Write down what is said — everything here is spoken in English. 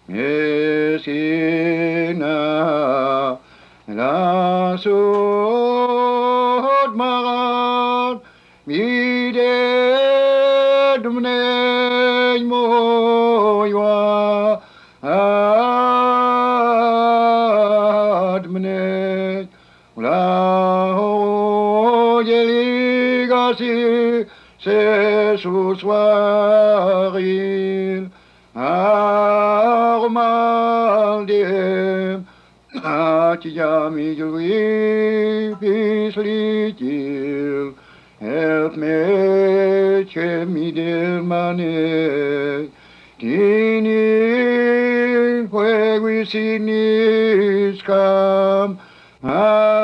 Mesina la sod maran mide dumne moywa admne la yeligasi se suswaril armaldem Atiyami juli pislitil help me chemidel mane tini fuegui siniscam